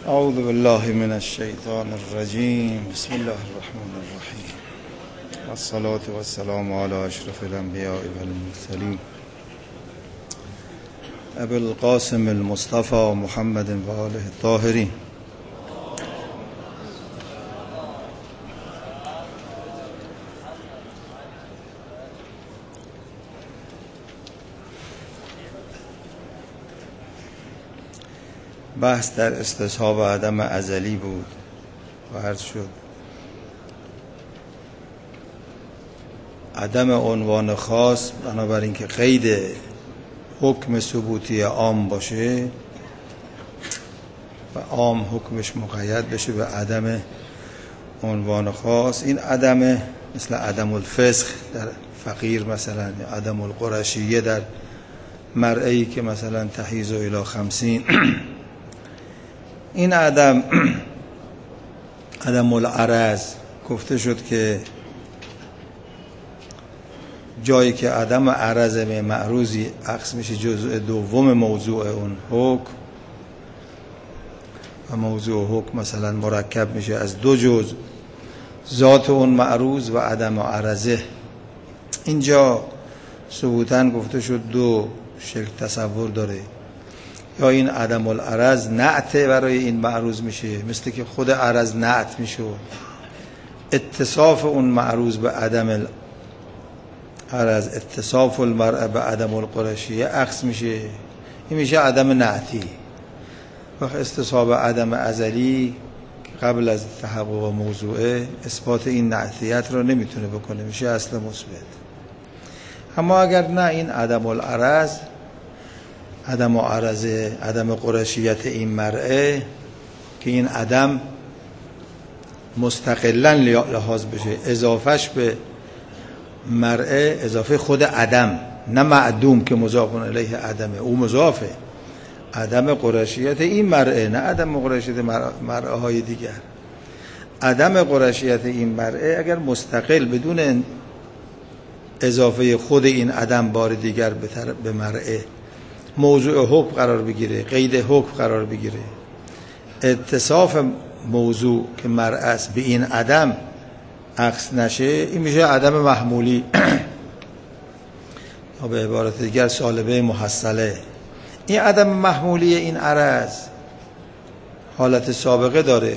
اعوذ بالله من الشیطان الرجیم. بسم الله الرحمن الرحیم. والصلاة والسلام على اشرف الانبیاء والمرسلین ابی القاسم المصطفى محمد و آله الطاهرین. بحث در استصحاب عدم ازلی بود و عرض شد عدم عنوان خاص بنابراین که قید حکم ثبوتی عام باشه و عام حکمش مقید بشه به عدم عنوان خاص. این عدم مثل عدم الفسخ در فقیر مثلا، یا عدم القرشیه در مرئی که مثلا تحیز الی 50. این عدم العرض گفته شد که جایی که عدم عرض به معروضی عکس میشه جزء دوم موضوع اون حکم و موضوع حکم مثلا مرکب میشه از دو جزء، ذات اون معروض و عدم عرضه. اینجا ثبوتاً گفته شد دو شکل تصور داره، یا این عدم العرض نعت برای این معروض میشه، مثل که خود عرض نعت میشه، اتصاف اون معروض به عدم العرض، اتصاف المرء به عدم القرشیه عکس میشه، این میشه عدم نعتی. وقت استصحاب عدم ازلی قبل از تحقق موضوعه اثبات این نعتیت رو نمیتونه بکنه، میشه اصل مثبت. اما اگر نه، این عدم العرض، عدم عرضه، عدم قرشیت این مرئه که این عدم مستقلاً لحاظ بشه، اضافهش به مرئه اضافه خود عدم، نه معدوم که مضاف الیه عدمه، او مضافه. عدم قرشیت این مرئه، نه عدم قرشیت مرئه های دیگر. عدم قرشیت این مرئه اگر مستقل بدون اضافه خود این عدم بار دیگر به مرئه موضوع حکم قرار بگیره، قید حکم قرار بگیره، اتصاف موضوع که مرأس به این عدم عکس نشه، این میشه عدم محمولی یا به عبارت دیگر سالبه محصله. این عدم محمولی این عرض حالت سابقه داره،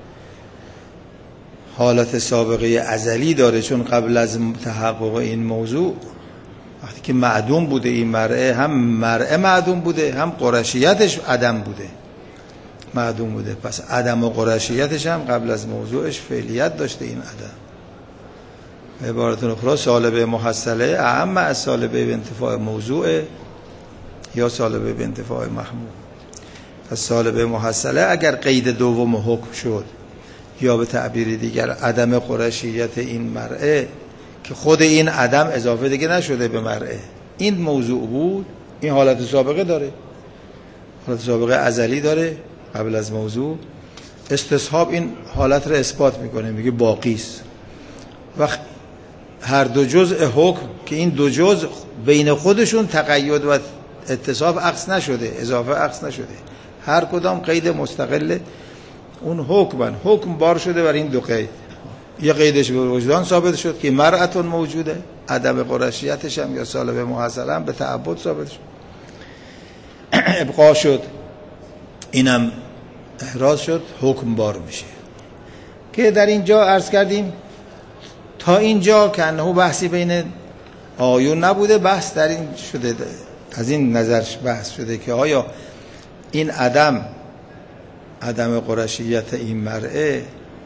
حالت سابقه ازلی داره، چون قبل از تحقق این موضوع وقتی که معدوم بوده این مرئه، هم مرئه معدوم بوده، هم قرشیتش عدم بوده، معدوم بوده. پس عدم و قرشیتش هم قبل از موضوعش فعلیت داشته این عدم. به عبارت اخرى سالبه محصله اعم از سالبه به انتفاع موضوع یا سالبه به انتفاع محمول. پس سالبه محصله اگر قید دوم حکم شد، یا به تعبیر دیگر عدم قرشیت این مرئه که خود این عدم اضافه دیگه نشده به مرئه، این موضوع بود، این حالت سابقه داره، حالت سابقه ازلی داره قبل از موضوع. استصحاب این حالت رو اثبات میکنه، میگه باقیست. وقت هر دو جزء حکم که این دو جزء بین خودشون تقید و اتصاف عکس نشده، اضافه عکس نشده، هر کدام قید مستقل اون حکم بار شده بر این دو قید. یه قیدش به وجدان ثابت شد که مرأتون موجوده، عدم قرشیتش هم یا سالبه محصله هم به تعبد ثابت شد، ابقا شد، اینم احراز شد، حکم بار میشه. که در اینجا عرض کردیم تا اینجا که انه بحثی بین آیون نبوده، بحث در این شده، از این نظرش بحث شده که آیا این عدم قرشیت این مرئه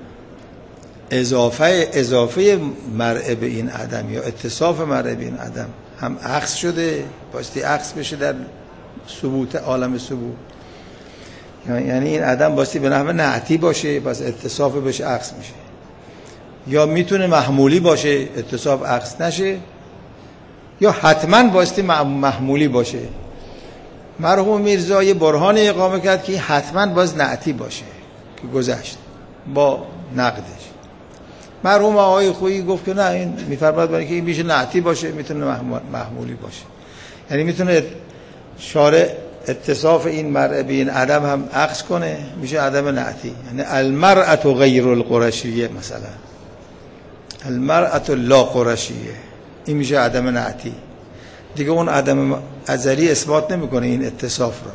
اضافه مرئه به این عدم یا اتصاف مرئه به این عدم هم عکس شده، باستی عکس بشه در ثبوت عالم ثبوت، یعنی این عدم باستی به نحو نعتی باشه، پس اتصاف بشه عکس میشه، یا میتونه محمولی باشه اتصاف عکس نشه، یا حتما باستی محمولی باشه. مرحوم میرزا یه برهان اقامه کرد که حتما باز نعتی باشه که گذشت با نقدش. مرحوم آقای خویی گفت که نه، این میفرماد برای که این میشه نعتی باشه، میتونه محمولی باشه. یعنی میتونه شارع اتصاف این مرء به این عدم هم عکس کنه میشه عدم نعتی. یعنی المرأة غیر القرشیه، مثلا المرأة لا قرشیه، این میشه عدم نعتی دیگه. اون عدم ازلی اثبات نمیکنه این اتصاف را.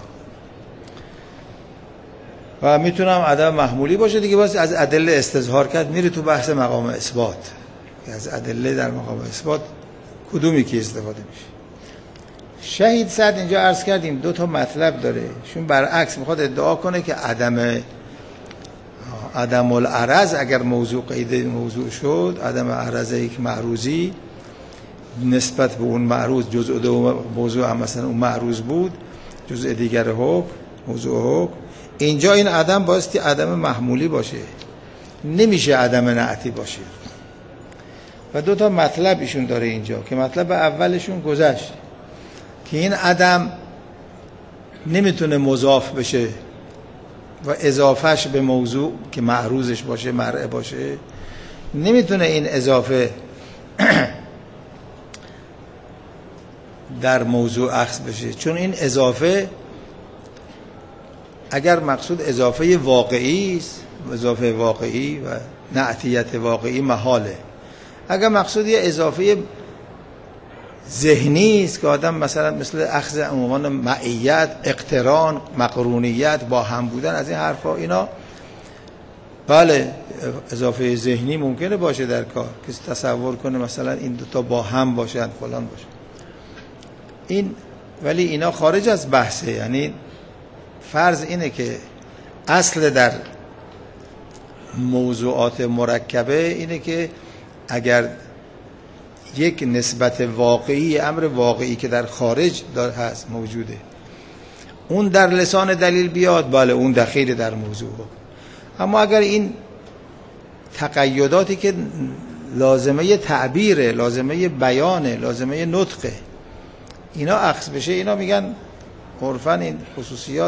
و میتونم عدم محمولی باشه دیگه، باز از ادله استظهار کرد، میره تو بحث مقام اثبات. از ادله در مقام اثبات کدومی که استفاده میشه. شهید سعد اینجا عرض کردیم دو تا مطلب داره. شون برعکس میخواد ادعا کنه که عدم العرض اگر موضوع قید موضوع شد، عدم عرض یک معروضی نسبت به اون معروض جزء دو موضوع هم مثلا اون معروض بود، جزء دیگر حکم موضوع حکم، اینجا این عدم بایستی عدم محمولی باشه، نمیشه عدم نعتی باشه. و دو تا مطلب ایشون داره اینجا که مطلب اولشون گذشت که این عدم نمیتونه مضاف بشه و اضافهش به موضوع که معروضش باشه مرء باشه، نمیتونه این اضافه در موضوع اخذ بشه، چون این اضافه اگر مقصود اضافه واقعی است، اضافه واقعی و نعتیت واقعی محاله. اگر مقصود یه اضافه ذهنی است که آدم مثلا مثل اخذ عنوان معیت، اقتران، مقرونیت، با هم بودن، از این حرفا، اینا بله اضافه ذهنی ممکنه باشه در کار، کسی تصور کنه مثلا این دوتا با هم باشن فلان باشه این، ولی اینا خارج از بحثه. یعنی فرض اینه که اصل در موضوعات مرکبه اینه که اگر یک نسبت واقعی، امر واقعی که در خارج هست موجوده، اون در لسان دلیل بیاد، بله اون دخیل در موضوع. اما اگر این تقیداتی که لازمه تعبیره، لازمه بیانه، لازمه نطقه، اینا اخذ بشه، اینا میگن عرفاً این خصوصیات،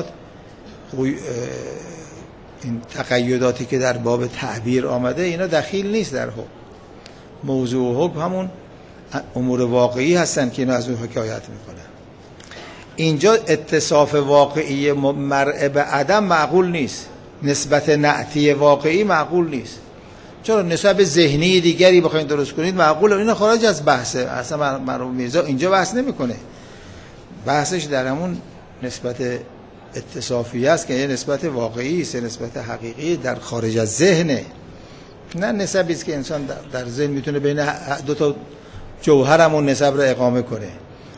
این تقیداتی که در باب تعبیر آمده اینا دخیل نیست در حکم. موضوع حکم همون امور واقعی هستن که اینا از اون حکایت میکنن. اینجا اتصاف واقعی مرء به عدم معقول نیست، نسبت نعتی واقعی معقول نیست. چرا نسبت ذهنی دیگری بخواید درست کنید معقوله، اینا خارج از بحثه. اصلا مرحوم میرزا اینجا بحث نمیکنه، بحثش در همون نسبت اتصافی است که یه نسبت واقعی است، نسبت حقیقی در خارج از ذهنه، نه نسبی است که انسان در ذهن میتونه بین دو تا جوهر همون نسب رو اقامه کنه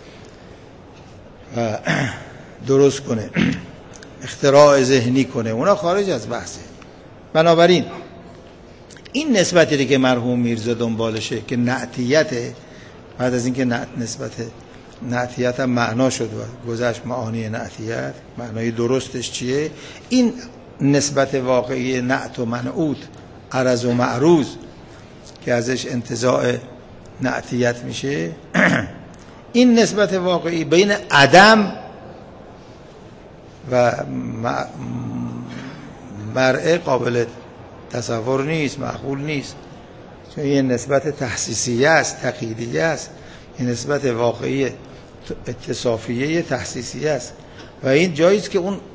و درست کنه، اختراع ذهنی کنه، اونا خارج از بحثه. بنابراین این نسبتی که مرحوم میرزا دنبالشه که نعتیته، بعد از اینکه نسبت نعتیت هم معنا شد و گذشت معانی نعتیت، معنای درستش چیه، این نسبت واقعی نعت و منعوت، عرض و معروض که ازش انتزاع نعتیت میشه، این نسبت واقعی بین عدم و مرء قابل تصور نیست، معقول نیست، چون یه نسبت تحسیسیه است، تقییدیه است، یه نسبت واقعی اتصافیه تحسیسیه است و این جاییست که اون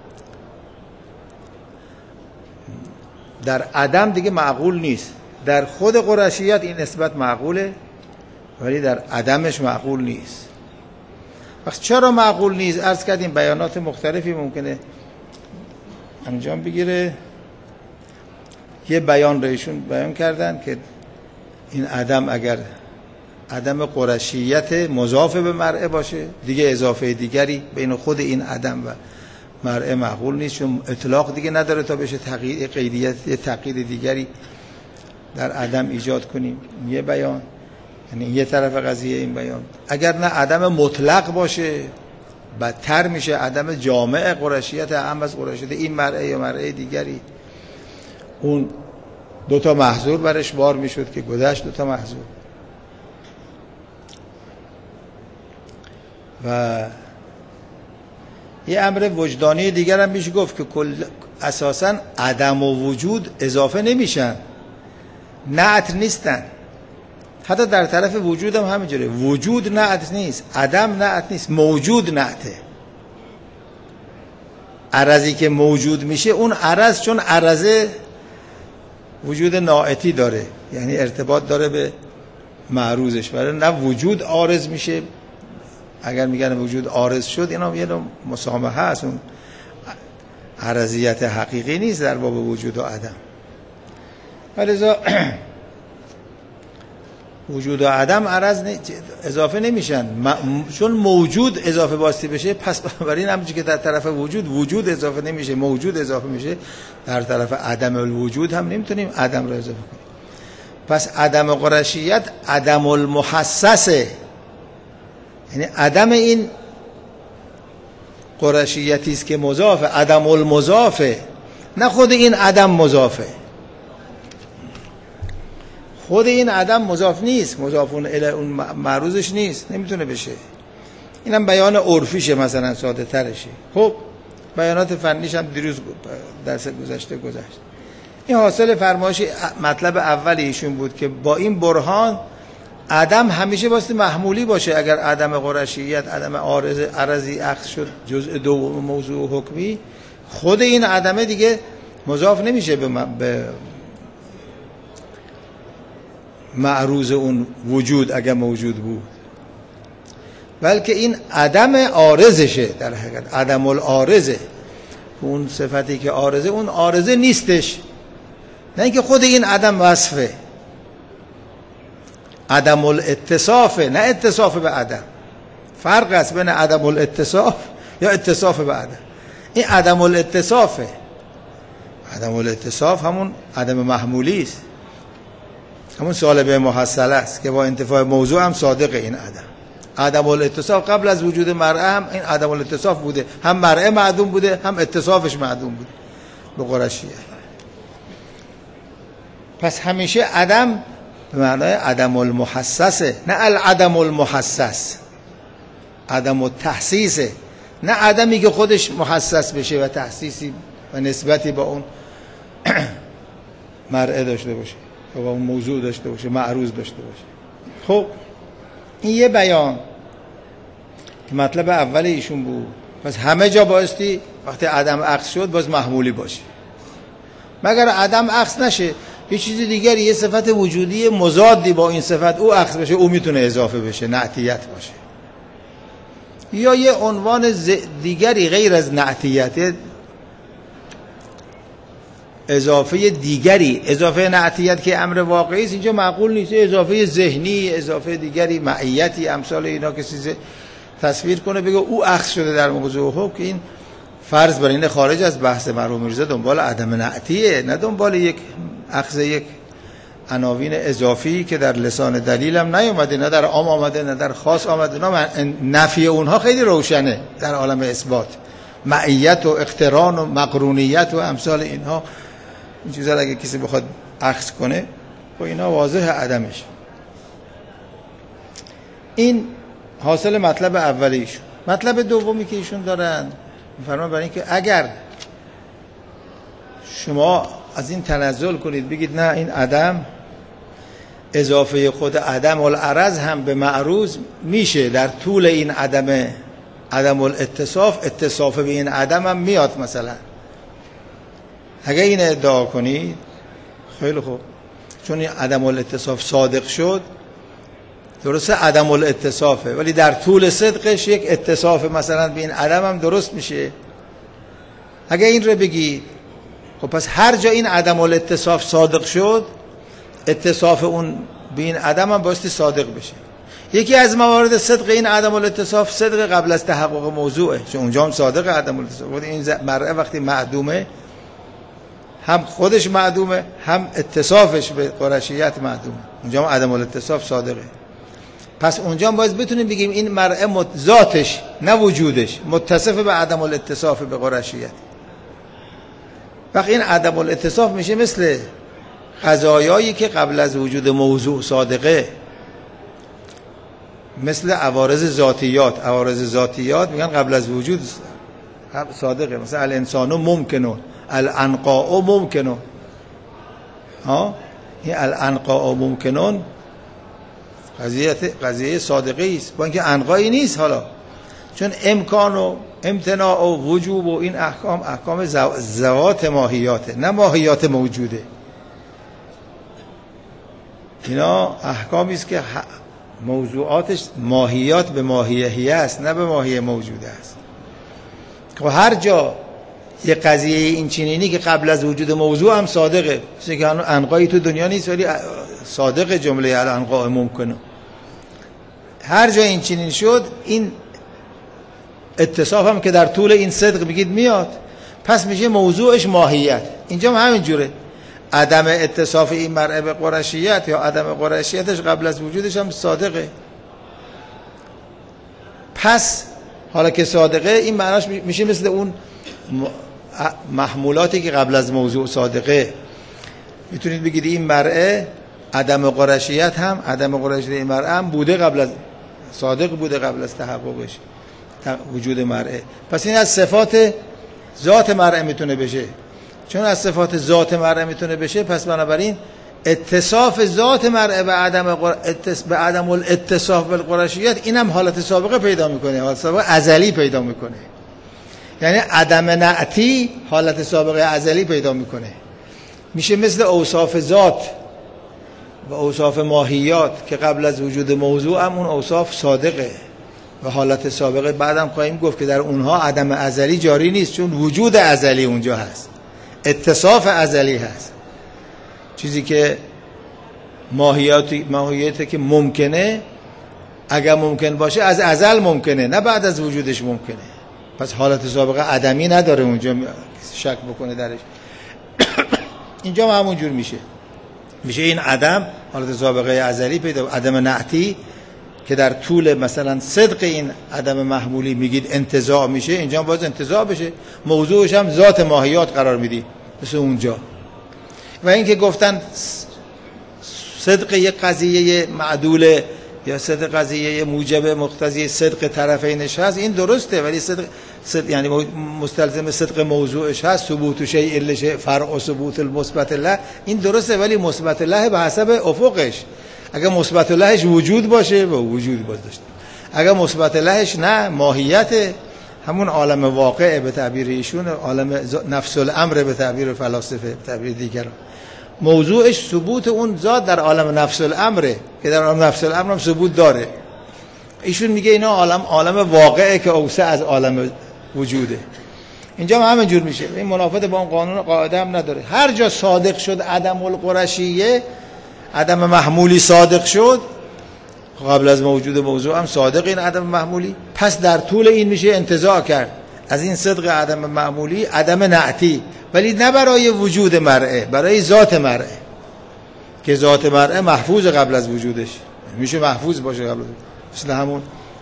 در عدم دیگه معقول نیست. در خود قرشیت این نسبت معقوله ولی در عدمش معقول نیست. وقت چرا معقول نیست؟ عرض کردیم بیانات مختلفی ممکنه انجام بگیره. یه بیان رو ایشون بیان کردن که این عدم اگر عدم قرشیت مضاف به مرء باشه، دیگه اضافه دیگری بین خود این عدم و مرء معقول نیست، چون اطلاق دیگه نداره تا بشه تقیید قیدیت، تقیید دیگری در عدم ایجاد کنیم. یه بیان، یعنی یه طرف قضیه این بیان. اگر نه عدم مطلق باشه بدتر میشه، عدم جامع قرشیت، هم از قرشیت این مرء یا مرء دیگری، اون دوتا محظور برش بار میشد که گذشت، دوتا محظور. و یه امر وجدانی دیگر هم میشه گفت که اساساً عدم و وجود اضافه نمیشن، نعت نیستن. حتی در طرف وجود هم همینجوره، وجود نعت نیست، عدم نعت نیست، موجود نعته. عرضی که موجود میشه، اون عرض چون عرضه وجود ناعتی داره، یعنی ارتباط داره به معروضش، برای نه وجود عارض میشه. اگر میگن وجود عارض شد، اینا یه نوع مسامحه است، اون عرضیت حقیقی نیست در باب وجود و عدم. ولذا وجود و عدم عرض اضافه نمیشن، چون موجود اضافه باستی بشه، پس بنابراین همونجوری که در طرف وجود اضافه نمیشه، موجود اضافه میشه، در طرف عدم الوجود هم نمیتونیم عدم رو اضافه کنیم. پس عدم قرشیت عدم المحسسه، یعنی عدم این قرشیتی است که مضافه، عدم المضافه، نه خود این عدم مضافه. خود این عدم مضاف نیست، مضافون الی اون معروضش نیست، نمیتونه بشه. اینم بیان عرفیشه، مثلا ساده ترشه. خب بیانات فنیش هم دیروز درس گذشته گذشت. این حاصل فرمایش مطلب اولی ایشون بود که با این برهان عدم همیشه واسه محمولی باشه. اگر عدم قرشیت، عدم عرضی اخذ شد جزء دوم موضوع حکمی، خود این عدمه دیگه مضاف نمیشه به معروض اون وجود اگر موجود بود، بلکه این عدم عارضشه. در حقیقت عدم العارضه، اون صفتی که عارضه، اون عارضه نیستش، نه اینکه خود این عدم وصفه. عدم الاتصافه، نه اتصاف به عدم. فرق است بین عدم الاتصاف یا اتصاف به عدم. این عدم الاتصافه. عدم الاتصاف همون عدم محمولی است، همون سالب محصله است که با انتفاع موضوع هم صادق این عدم. عدم الاتصاف قبل از وجود مرعه هم این عدم الاتصاف بوده، هم مرعه معدوم بوده، هم اتصافش معدوم بوده به قرشیه. پس همیشه عدم به معنای عدم المحسسه، نه العدم المحسس، عدم التحسیسه، نه عدمی که خودش محسس بشه و تحسیسی و نسبتی با اون مرعه داشته باشه و با اون موضوع داشته باشه، معروض داشته باشه. خب این یه بیان که مطلب اول ایشون بود. پس همه جا بایستی وقتی عدم عکس شد باز محمولی باشه، مگر عدم عکس نشه یه چیز دیگری، یه صفت وجودی مضادی با این صفت او عکس بشه، او میتونه اضافه بشه، نعتیت باشه، یا یه عنوان دیگری غیر از نعتیت، اضافه دیگری. اضافه نعتیت که امر واقعی است اینجا معقول نیست، اضافه ذهنی، اضافه دیگری، معیتی، امثال اینا که چیز تصویر کنه بگه او اخذ شده در موضوع حکم، که این فرض بر این خارج از بحث مرحوم میرزا دنبال عدم نعتیه، نه دنبال یک اخذ یک عناوین اضافی که در لسان دلیل هم نیومده، نه در عام آمده، نه در خاص آمده. نفی اونها خیلی روشنه در عالم اثبات، معیت و اقتران و مقرونیت و امثال اینها، این چیزا اگه کسی بخواد اخذ کنه و اینا واضح عدمش. این حاصل مطلب اولیش. مطلب دومی که ایشون دارن میفرمان برای اینکه اگر شما از این تنزل کنید بگید نه این عدم اضافه خود عدم العرض هم به معروض میشه، در طول این عدم الاتصاف اتصاف به این عدم هم میاد مثلا، اگه این ادعا کنید خیلی خوب، چون این عدم الاتصاف صادق شد، درسته عدم الاتصافه ولی در طول صدقش یک اتصاف مثلا به این عدم هم درست میشه. اگه این رو بگید خب پس هر جا این عدم الاتصاف صادق شد، اتصاف اون به این عدم هم بایستی صادق بشه. یکی از موارد صدق این عدم الاتصاف صدق قبل از تحقق موضوعه، چون اونجا هم صادق عدم الاتصاف. این مرعه وقتی معدومه، هم خودش معدومه، هم اتصافش به قرشیت معدومه، اونجا هم عدم الاتصاف صادقه. پس اونجا هم باید بتونیم بگیم این مرعه ذاتش نه وجودش متصف به عدم الاتصاف به قرشیت. وقتی این عدم الاتصاف میشه مثل قضایایی که قبل از وجود موضوع صادقه، مثل عوارض ذاتیات. عوارض ذاتیات میگن قبل از وجود صادقه، مثل الانسان ممکنون، الانقاء ممکنون. این الانقاء ممکنون قضیه صادقه است، با اینکه انقایی نیست. حالا چون امکان و امتناع و وجوب و این احکام ذوات ماهیاته، نه ماهیات موجوده. اینا احکامی است که موضوعاتش ماهیات به ماهیه است، نه به ماهیه موجوده است. که هر جا یه قضیه این چنینی که قبل از وجود موضوع هم صادقه، مثل که انقایی تو دنیا نیست ولی صادق جمله الانقاء ممکنه. هر جا این چنین شد، این اتصاف هم که در طول این صدق بگید میاد، پس میشه موضوعش ماهیت. اینجا هم همین جوره، عدم اتصاف این مرء به قرشیت یا عدم قرشیتش قبل از وجودش هم صادقه. پس حالا که صادقه، این معناش میشه مثل اون محمولاتی که قبل از موضوع صادقه. میتونید بگید این مرء عدم قرشیت هم، عدم قرشیت این مرء هم بوده قبل از صادق بوده قبل از تحققش وجود مرء. پس این از صفات ذات مرء میتونه بشه. چون از صفات ذات مرء میتونه بشه، پس بنابراین اتصاف ذات مرء به عدم الاتصاف بالقرشیت، اینم حالت سابقه پیدا میکنه، حالت سابقه ازلی پیدا میکنه. یعنی عدم نعتی حالت سابقه ازلی پیدا میکنه. میشه مثل اوصاف ذات و اوصاف ماهیات که قبل از وجود موضوع هم اون اوصاف صادقه و حالت سابقه. بعدم خواهیم گفت که در اونها عدم ازلی جاری نیست، چون وجود ازلی اونجا هست، اتصاف ازلی هست. چیزی که ماهیاتی که ممکنه، اگر ممکن باشه از ازل ممکنه، نه بعد از وجودش ممکنه. پس حالت سابقه عدمی نداره اونجا شک بکنه درش. اینجا هم همون جور میشه این عدم حالت سابقه ازلی پیدا، عدم نعتی که در طول مثلا صدق این عدم محمولی میگید انتزاع میشه، اینجا باز انتزاع بشه، موضوعش هم ذات ماهیات قرار میدی مثل اونجا. و این که گفتن صدق یک قضیه معدوله یا صدق قضیه موجب مقتضی صدق طرفینش هست، این درسته، ولی صدق یعنی مستلزم صدق موضوعش هست. ثبوت شیء لشیء فرع ثبوت المثبت له، این درسته، ولی مثبت له به حسب افقش. اگر مثبت لهش وجود باشه و وجود باز داشته، اگر مثبت لهش نه ماهیت همون عالم واقع به تعبیر ایشون، عالم نفس الامر به تعبیر فلاسفه، به تعبیر دیگران، موضوعش ثبوت اون ذات در عالم نفس الامره که در عالم نفس الامر هم ثبوت داره. ایشون میگه اینا عالم واقعه که اوسع از عالم وجوده. اینجا هم همین جور میشه، این منافات با اون قانون قاعده هم نداره. هر جا صادق شد عدم القرشیه، عدم محمولی صادق شد، قبل از موجود موضوع هم صادق این عدم محمولی، پس در طول این میشه انتزاع کرد از این صدق عدم محمولی عدم نعتی، ولی نه برای وجود مرئه، برای ذات مرئه، که ذات مرئه محفوظ قبل از وجودش، میشه محفوظ باشه قبل از وجود. مثل همون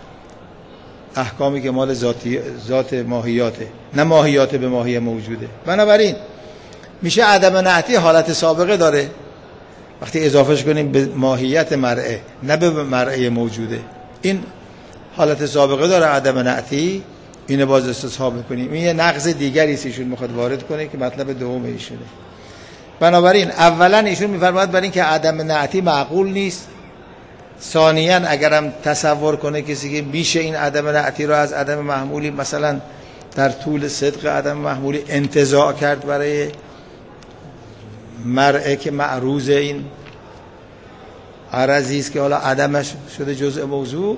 احکامی که مال ذات ماهیاته، نه ماهیات به ماهیه موجوده. بنابراین میشه عدم نعتی حالت سابقه داره وقتی اضافهش کنیم به ماهیت مرئه، نه به مرئه موجوده. این حالت سابقه داره عدم نعتی، اینو باز استصحاب میکنیم. این یه نقض دیگری است ایشون میخواد وارد کنه که مطلب دوم ایشونه. بنابراین اولا ایشون میفرماید برای اینکه عدم نعتی معقول نیست، ثانیاً اگرم تصور کنه کسی که میشه این عدم نعتی رو از عدم محمولی مثلا در طول صدق عدم محمولی انتزاع کرد برای مرئه که معروض این عرضی است که حالا عدمش شده جزء موضوع،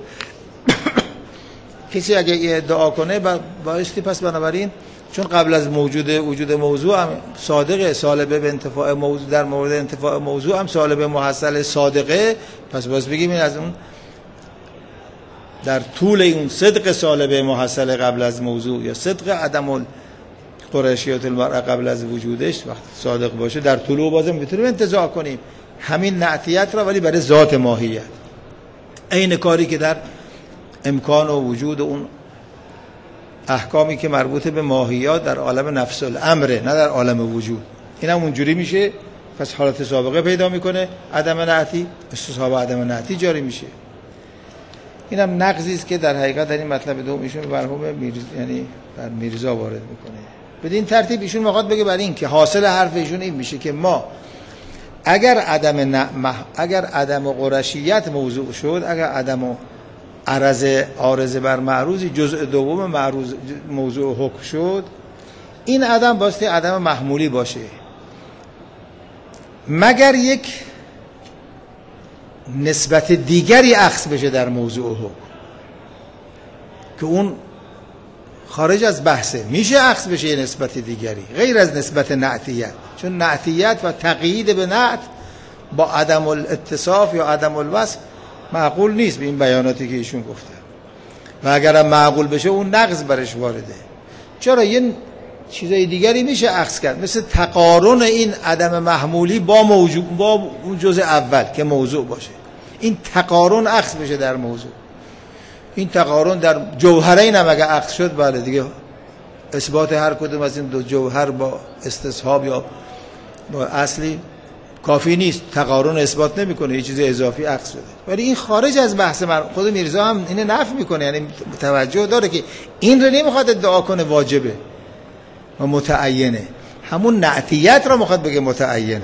کسی اگه ادعا کنه بایستی پس بنابراین چون قبل از وجود موضوع هم صادقه، سالبه به انتفاع موضوع، در مورد انتفاع موضوع هم سالبه محصل صادقه، پس باز بگیم این از اون در طول اون صدق سالبه محصل قبل از موضوع یا صدق عدم قرشیات المرء قبل از وجودش وقت صادق باشه، در طول بازم میتونیم انتزاع کنیم همین نعتیت را، ولی برای ذات ماهیت. این کاری که در امکان و وجود اون احکامی که مربوط به ماهیات در عالم نفس الامره، نه در عالم وجود، این هم اونجوری میشه. پس حالت سابقه پیدا میکنه عدم نعتی، استصحاب عدم نعتی جاری میشه. این هم نقضی است که در حقیقت در این مطلب دوم ایشون مرحوم یعنی بر میرزا وارد میکنه. بدین ترتیب ایشون میخواد بگه برای این که حاصل حرف ایشون این میشه که ما اگر عدم قرشیت موضوع شد، اگر عدم عرض عارض بر معروضی جزء دوم معروض موضوع حکم شد، این عدم باسته عدم محمولی باشه، مگر یک نسبت دیگری اخذ بشه در موضوع حکم که اون خارج از بحثه، میشه اخذ بشه یه نسبت دیگری غیر از نسبت نعتیت، چون نعتیت و تقیید به نعت با عدم الاتصاف یا عدم الوصف معقول نیست به این بیاناتی که ایشون گفته، و اگرم معقول بشه اون نقض برش وارده. چرا یه چیزای دیگری میشه اخذ کرد، مثل تقارن این عدم محمولی با موجود با اون جزء اول که موضوع باشه، این تقارن اخذ بشه در موضوع. این تقارن در جوهرین هم اگه اخذ شد، بله دیگه اثبات هر کدوم از این دو جوهر با استصحاب یا با اصلی کافی نیست، تقارن اثبات نمیکنه، یه چیز اضافی اخذ شده. ولی این خارج از بحث من، خود میرزا هم اینو نفی میکنه، یعنی توجه داره که این رو نمیخواد ادعا کنه واجبه و متعینه، همون نعتیت رو میخواد بگه متعینه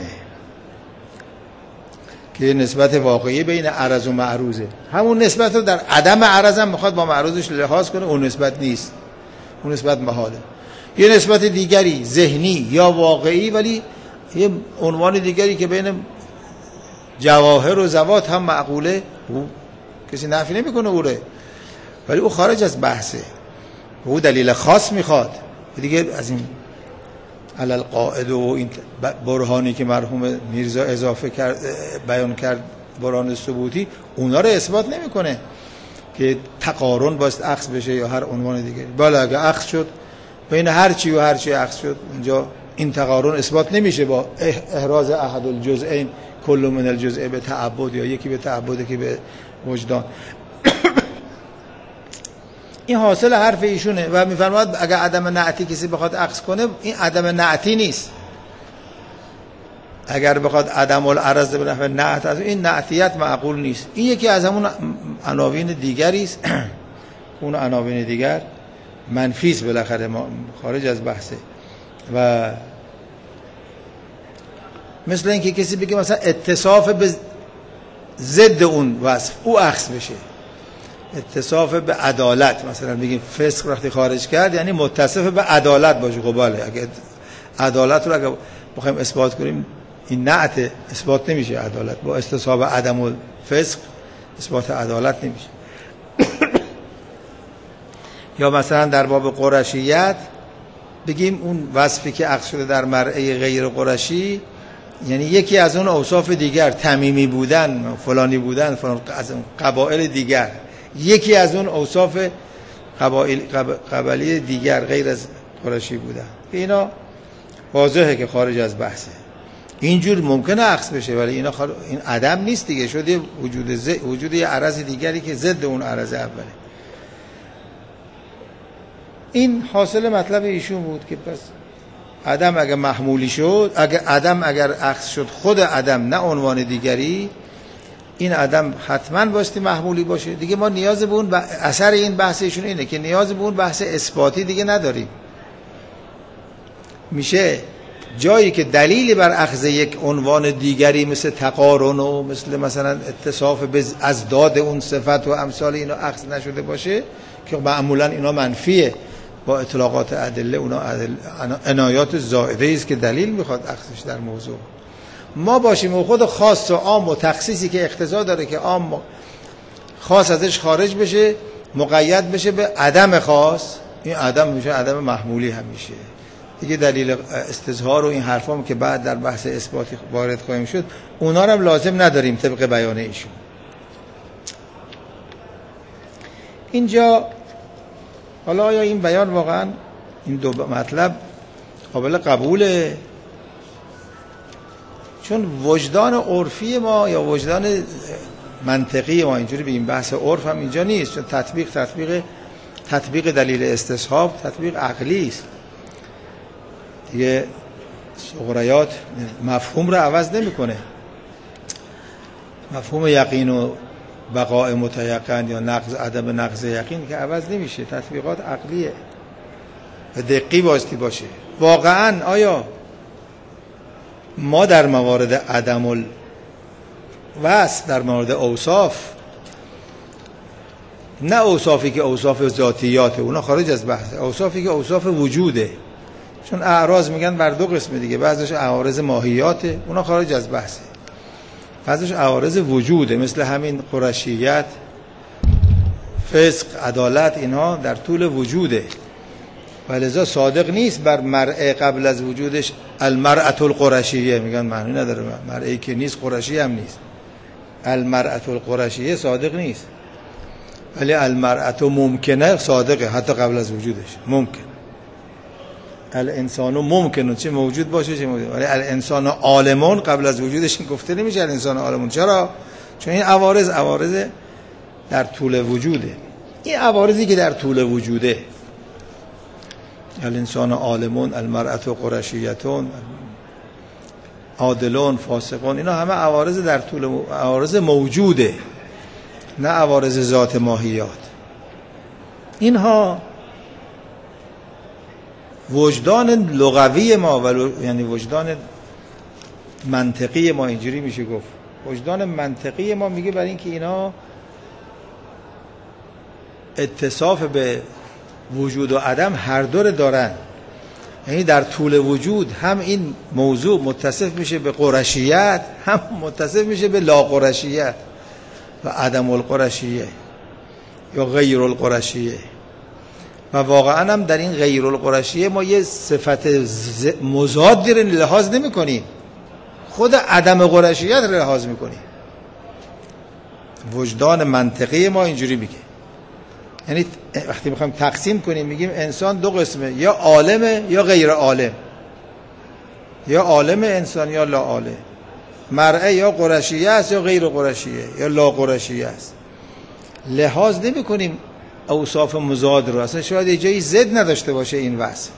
که نسبت واقعی بین عرض و معروضه، همون نسبت رو در عدم عرض هم میخواد با معروضش لحاظ کنه، اون نسبت نیست، اون نسبت محاله. یه نسبت دیگری ذهنی یا واقعی، ولی یه عنوان دیگری که بین جواهر و ذوات هم معقوله، او کسی نفی نمیکنه اوره، ولی او خارج از بحثه، او دلیل خاص میخواد دیگه. از این علل قاعده و این برهانی که مرحوم میرزا اضافه کرد بیان کرد، برهان ثبوتی، اونا رو اثبات نمیکنه که تقارن باید اخذ بشه یا هر عنوان دیگه. بالا اگه اخذ شد بین هر چی و هر چی اخذ شد، اونجا این تقارن اثبات نمیشه با احراز احد الجزئین کل من الجزء به تعبد، یا یکی به تعبد که به وجدان. این حاصل حرف ایشونه و میفرماد اگر عدم نعتی کسی بخواد اخذ کنه، این عدم نعتی نیست. اگر بخواد عدم العرض به نحو نعت، از این نعتیت معقول نیست. این یکی از همون عناوین دیگری است. اون عناوین دیگر منفی است، بالاخره خارج از بحثه. و مثل اینکه کسی بگه مثلا اتصاف به ضد اون وصف او اخذ بشه، اتصاف به عدالت، مثلا بگیم فسق وقتی خارج کرد یعنی متصف به عدالت باشه. خب بله، اگه عدالت رو اگه بخوایم اثبات کنیم، این نعت اثبات نمیشه، عدالت با استصحاب عدم الفسق اثبات عدالت نمیشه. یا مثلا در باب قرشیت بگیم اون وصفی که اخذ شده در مرعی غیر قرشی، یعنی یکی از اون اوصاف دیگر، تمیمی بودن، فلانی بودن، فلان از قبایل دیگر، یکی از اون اوصاف قبلی دیگر غیر از قرشی بودن، اینا واضحه که خارج از بحثه. اینجور ممکنه اخذ بشه، ولی اینا این عدم نیست دیگه، شده وجود یه عرض دیگری که ضد اون عرض اوله. این حاصل مطلب ایشون بود که پس عدم اگر محمولی شد، اگر اخذ شد خود عدم نه عنوان دیگری، این عدم حتما باستی محمولی باشه دیگه. ما نیاز به اون اثر این بحث ایشون اینه که نیاز به اون بحث اثباتی دیگه نداریم. میشه جایی که دلیلی بر اخذ یک عنوان دیگری مثل تقارن و مثلا اتصاف به ازداد اون صفت و امثال اینا اخذ نشده باشه، که معمولا اینا منفیه با اطلاقات ادله، اونا عنایات زائده است که دلیل میخواد اخذش در موضوع. ما باشیم و خود خاص و عام و تخصیصی که اقتضا داره که عام خاص ازش خارج بشه، مقید بشه به عدم خاص، این عدم میشه عدم محمولی همیشه دیگه. دلیل استظهار و این حرفام که بعد در بحث اثباتی وارد خواهیم شد، اونا رو هم لازم نداریم طبق بیان ایشون. اینجا حالا آیا این بیان واقعا این دو مطلب قابل قبوله؟ چون وجدان عرفی ما یا وجدان منطقی ما اینجوری به این بحث عرف هم اینجا نیست، چون تطبیق دلیل استصحاب تطبیق عقلی است دیگه. سغریات مفهوم رو عوض نمیکنه، مفهوم یقین و بقاء متیقن یا نقض عدم نقض یقین که عوض نمیشه، تطبیقات عقلیه و دقیق باستی باشه. واقعا آیا ما در موارد عدم الوصف، در مورد اوصاف نه اوصافی که اوصاف ذاتیاته، اونا خارج از بحثه. اوصافی که اوصاف وجوده، چون اعراض میگن بر دو قسمه دیگه، بعضیش عوارض ماهیاته، اونا خارج از بحثه. بعضیش عوارض وجوده، مثل همین قرشیت، فسق، عدالت، اینها در طول وجوده، ولذا صادق نیست بر مرء قبل از وجودش المرأة القرشیه، میگن معنی نداره، مرئی که نیست قرشی هم نیست. المرأة القرشیه صادق نیست، ولی المرأة ممکنه صادقه، حتی قبل از وجودش ممکن. الانسان ممکنه چه موجود باشه چه موجود، ولی الانسان عالمون قبل از وجودش این گفته نمیشه الانسان عالمون. چرا؟ چون این عوارض در طول وجوده. این عوارضی که در طول وجوده، الانسان عالمون، المرأة قرشیتون، عادلون، فاسقون، اینا همه عوارض در طول عوارض موجوده، نه عوارض ذات ماهیات. اینها وجدان لغوی ما یعنی وجدان منطقی ما، اینجوری میشه گفت. وجدان منطقی ما میگه برای اینکه اینا اتصاف به وجود و عدم هر دور دارن، یعنی در طول وجود هم این موضوع متصف میشه به قرشیت، هم متصف میشه به لا قرشیت و عدم القرشیه یا غیر القرشیه. و واقعا هم در این غیر القرشیه ما یه صفت مضاد رو لحاظ نمی کنیم، خود عدم قرشیت رو لحاظ می کنیم. وجدان منطقی ما اینجوری میگه. یعنی وقتی میخوایم تقسیم کنیم میگیم انسان دو قسمه، یا عالمه یا غیر عالم، یا عالم انسان یا لا عالم. مرء یا قرشیه است یا غیر قرشیه یا لا قرشیه است. لحاظ نمی کنیم اوصاف مضاد رو. اصلا شاید یه جایی ضد نداشته باشه این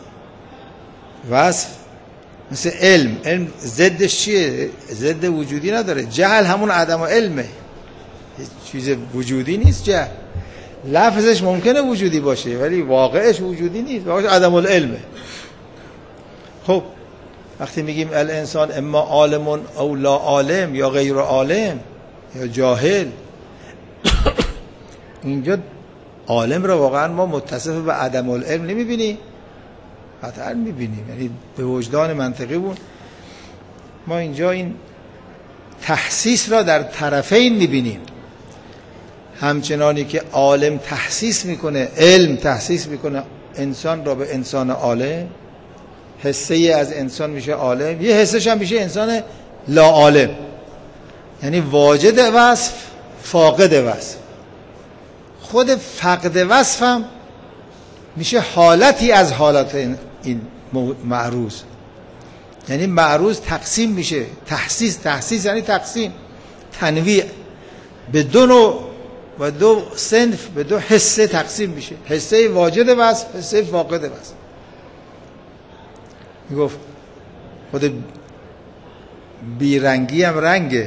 وصف مثل علم ضدش چیه؟ ضد وجودی نداره. جهل همون عدم و علمه، چیز وجودی نیست. جهل لفظش ممکنه وجودی باشه ولی واقعش وجودی نیست، واقعش عدم العلمه. خب وقتی میگیم الانسان اما عالم او لا عالم یا غیر عالم یا جاهل، اینجا عالم رو واقعا ما متصف به عدم العلم نمیبینیم، قطعا میبینیم. یعنی به وجدان منطقی بود ما اینجا این تحسیس را در طرفین میبینیم. همچنانی که عالم تحسیس میکنه، علم تحسیس میکنه انسان را به انسان عالم، حصه ای از انسان میشه عالم، یه حصهش هم میشه انسان لا عالم، یعنی واجد وصف فاقد وصف. خود فقد وصف هم میشه حالتی از حالات این معروض. یعنی معروض تقسیم میشه، تحسیس یعنی تقسیم، تنویع، به دو نوع و دو صنف، به دو حصه تقسیم میشه، حصه واجد وصف، حصه فاقد وصف. میگفت خود بیرنگی هم رنگه.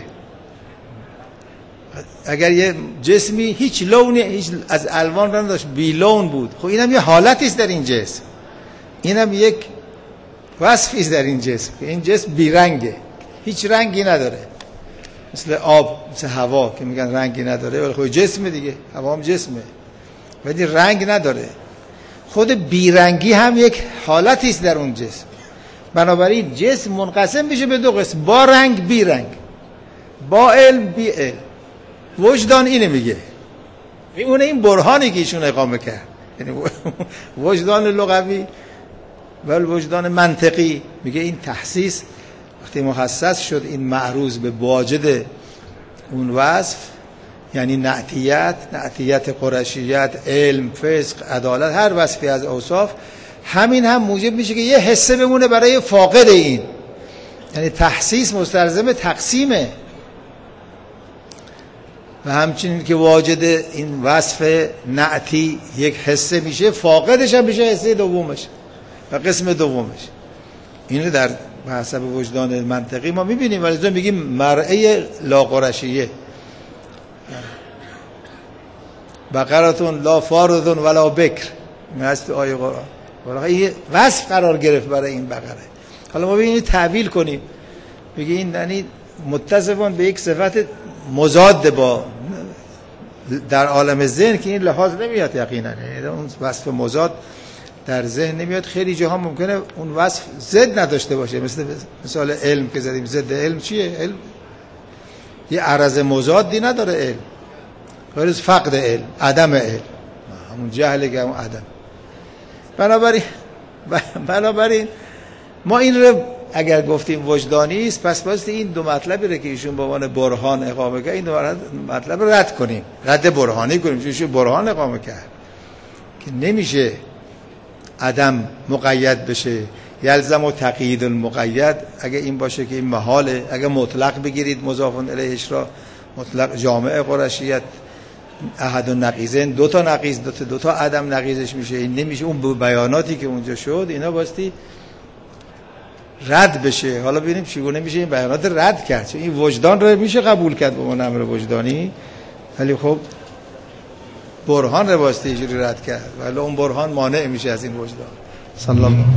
اگر یه جسمی هیچ لونی هیچ از الوان را نداشت، بی لون بود، خب اینم یه حالتی است در این جسم، اینم یک وصفی است در این جسم. این جسم بیرنگه، هیچ رنگی نداره، مثل آب، مثل هوا که میگن رنگی نداره، ولی خب جسم دیگه، هوا هم جسمه ولی رنگ نداره. خود بیرنگی هم یک حالتی است در اون جسم. بنابراین جسم منقسم میشه به دو قسم، با رنگ بی رنگ، با علم بی علم. وجدان اینه میگه، اون این برهانی که ایشون اقامه کرد، یعنی وجدان لغوی و وجدان منطقی میگه این تحسیس وقتی مخصص شد این معروض به واجد اون وصف، یعنی نعتیت قرشیت، علم، فسق، عدالت، هر وصفی از اوصاف، همین هم موجب میشه که یه حصه بمونه برای فاقد این. یعنی تحسیس مستلزم تقسیمه. و همچنین که واجد این وصف نعتی یک حصه میشه، فاقدش هم میشه حصه دومش و قسم دومش. اینو در حسب وجدان منطقی ما میبینیم. ولی از میگیم مرعه لا قرشیه، بقرتون لا فارضون ولا بکر، مثل آیه قرآن. این وصف قرار گرفت برای این بقره. حالا ما ببینیم تعبیل کنیم، بگیم این یعنی متصفون به یک صفت مضاد با در عالم ذهن که این لحاظ نمیاد یقینا، اون وصف مضاد در ذهن نمیاد. خیلی جاها ممکنه اون وصف ضد نداشته باشه، مثال علم که زدیم، ضد علم چیه؟ علم یه عرض مضادی نداره. علم غیر از فقد علم، عدم علم، همون جهله که همون عدم. بنابراین ما این رو اگر گفتیم وجدانی است، پس باید این دو مطلبی رو که ایشون به عنوان برهان اقامه کرد، این دو مطلب رو رد کنیم، رد برهانی کنیم. چون ایشون برهان اقامه کرد که نمیشه عدم مقید بشه، یلزم و تقیید المقید. اگه این باشه که این محاله، اگه مطلق بگیرید مضاف الیهش را، مطلق جامع قرشیت احد النقیضین، دو تا نقیض، دو تا عدم نقیضش میشه. این نمیشه. اون بیاناتی که اونجا شد اینا باستی رد بشه. حالا ببینیم چگونه میشه این بیانات رد کرد. چون این وجدان رو میشه قبول کرد به عنوان امر وجدانی، ولی خب برهان رو باستی اینجوری رد کرد، ولی اون برهان مانع میشه از این وجدان. صلی الله